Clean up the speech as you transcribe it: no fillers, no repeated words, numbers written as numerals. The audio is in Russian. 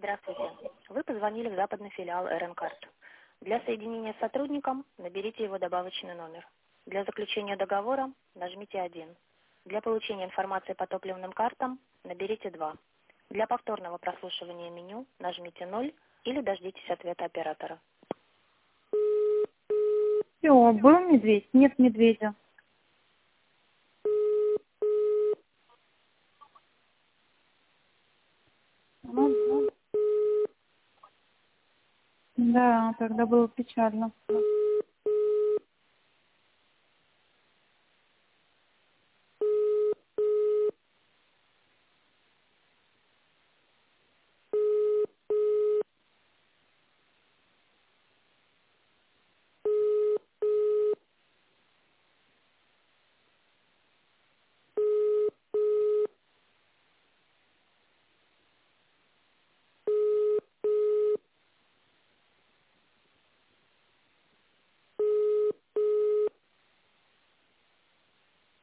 Здравствуйте. Вы позвонили в западный филиал РН-карт. Для соединения с сотрудником наберите его добавочный номер. Для заключения договора нажмите 1. Для получения информации по топливным картам наберите 2. Для повторного прослушивания меню нажмите 0 или дождитесь ответа оператора. Все, был медведь? Нет медведя. Ну, да, тогда было печально.